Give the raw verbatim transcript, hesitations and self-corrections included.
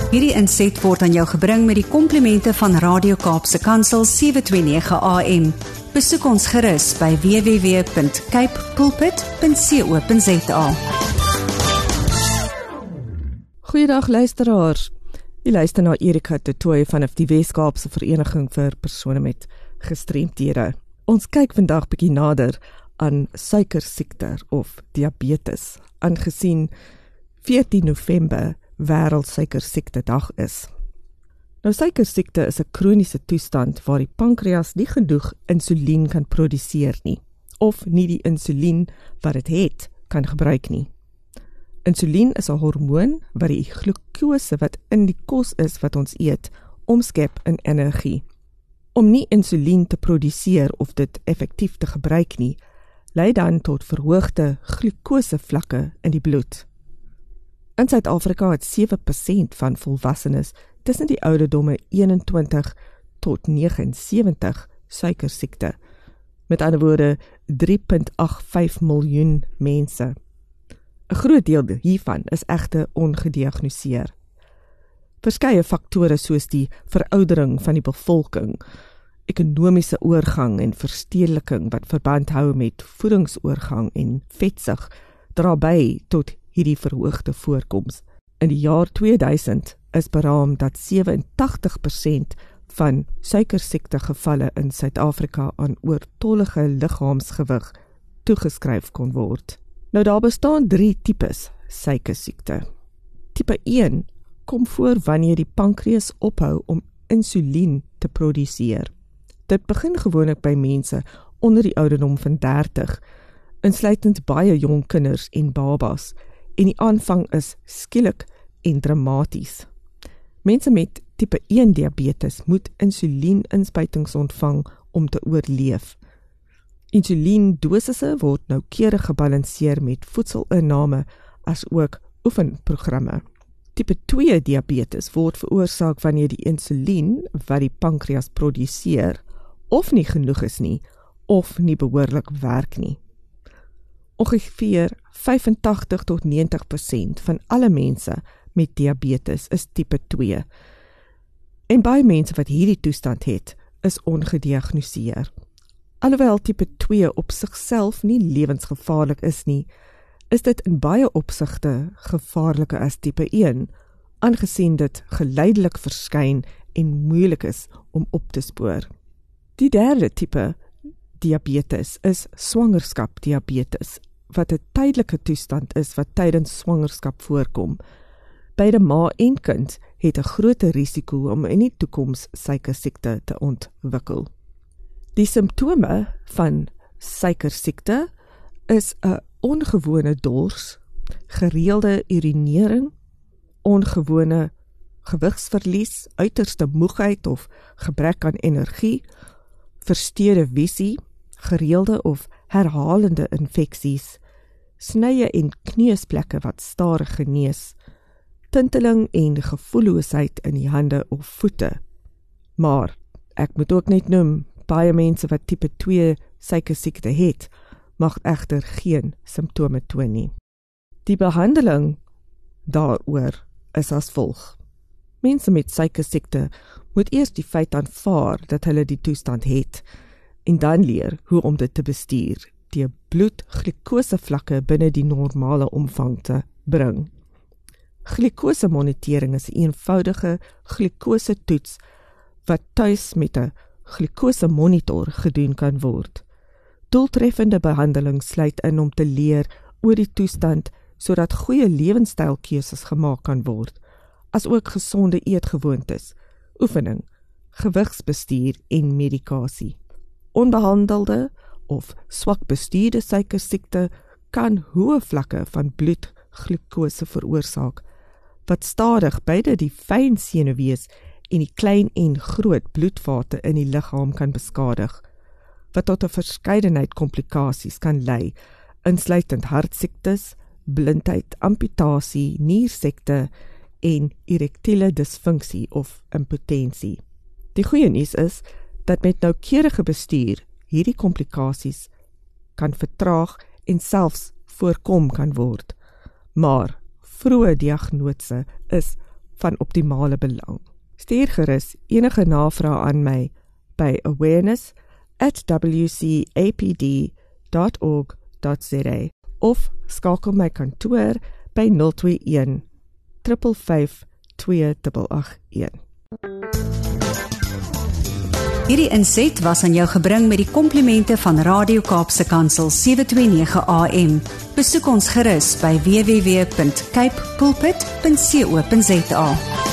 Hierdie inset word aan jou gebring met die komplimente van Radio Kaapse Kansel sewe twee nege A M. Besoek ons gerus by w w w punt cape pulpit punt co punt za. Goeiedag luisteraars. U luister na Erika de Tooy vanaf die Wes-Kaapse Vereniging vir persone met gestremthede. Ons kyk vandag bietjie nader aan suikersiekte of diabetes, aangesien veertien November Wêreldsuikersiekte Dag is. Nou, suikersiekte is 'n kroniese toestand waar die pankreas nie genoeg insulien kan produseer nie, of nie die insulien wat dit het kan gebruik nie. Insulien is 'n hormoon wat die glukose wat in die kos is wat ons eet, omskep in energie. Om nie insulien te produseer of dit effektief te gebruik nie, lei dan tot verhoogde glukosevlakke in die bloed. In Suid-Afrika het sewe persent van volwassenes tussen die ouderdomme eenentwintig tot negenensewentig suikersiekte. Met ander woorde, drie komma agt vyf miljoen mense. 'n Groot deel hiervan is egter ongediagnoseer. Verskeie faktore soos die veroudering van die bevolking, ekonomiese oorgang en verstedeliking wat verband hou met voedingsoorgang en vetsug, dra by tot hierdie verhoogde voorkoms. In die jaar tweeduisend is beraam dat sewe en tagtig persent van suikersiekte gevalle in Suid-Afrika aan oortollige liggaamsgewig toegeskryf kon word. Nou, daar bestaan drie tipes suikersiekte. Tipe een kom voor wanneer die pankreas ophou om insulien te produseer. Dit begin gewoonlik by mense onder die ouderdom van dertig, insluitend baie jong kinders en babas, en die aanvang is skielik en dramaties. Mense met tipe een diabetes moet insulien-inspuitings ontvang om te oorleef. Insuliendosisse word noukeurig gebalanseer met voedselinname as ook oefenprogramme. Tipe twee diabetes word veroorsaak wanneer die insulien wat die pankreas produseer of nie genoeg is nie, of nie behoorlik werk nie. Ongeveer vyfentagtig tot negentig persent van alle mense met diabetes is tipe twee. En baie mense wat hierdie toestand het, is ongediagnoseer. Alhoewel tipe twee op sigself nie lewensgevaarlik is nie, is dit in baie opsigte gevaarliker as tipe een, aangesien dit geleidelik verskyn en moeilik is om op te spoor. Die derde tipe diabetes is swangerskapdiabetes, wat 'n tydelike toestand is wat tydens swangerskap voorkom. Beide ma en kind het 'n groter risiko om in die toekoms suikersiekte te ontwikkel. Die simptome van suikersiekte is 'n ongewone dors, gereelde urinering, ongewone gewigsverlies, uiterste moegheid of gebrek aan energie, versteurde visie, gereelde of herhalende infeksies, snye en kneusplekke wat stadig genees, tinteling en gevoelloosheid in die hande of voete. Maar ek moet ook net noem, baie mense wat tipe twee suikersiekte het, mag egter geen simptome toon nie. Die behandeling daaroor is as volg. Mense met suikersiekte moet eers die feit aanvaar dat hulle die toestand het, en dan leer hoe om dit te bestuur, die bloedglukosevlakke binne die normale omvang te bring. Glukosemonitering is 'n eenvoudige glukosetoets wat tuis met 'n glukosemonitor gedoen kan word. Doeltreffende behandeling sluit in om te leer oor die toestand sodat goeie lewenstylkeuses gemaak kan word, as ook gesonde eetgewoontes, oefening, gewigsbestuur en medikasie. Onbehandelde of swak bestuurde suikersiekte kan hoë vlakke van bloedglukose veroorsaak, wat stadig beide die fyn senuwees en die klein en groot bloedvate in die liggaam kan beskadig, wat tot 'n verskeidenheid komplikasies kan lei, insluitend hartsiektes, blindheid, amputasie, niersiekte en erektiele disfunksie of impotensie. Die goeie nuus is dat met noukeurige bestuur hierdie komplikasies kan vertraag en selfs voorkom kan word. Maar vroeë diagnose is van optimale belang. Stuur gerus enige navrae aan my by awareness at w c a p d dot org dot z a of skakel my kantoor by nul twee een, vyf vyf vyf, twee agt agt een. Hierdie inset was aan jou gebring met die komplimente van Radio Kaapse Kansel sewe twee nege A M. Besoek ons gerus by w w w punt cape pulpit punt co punt za.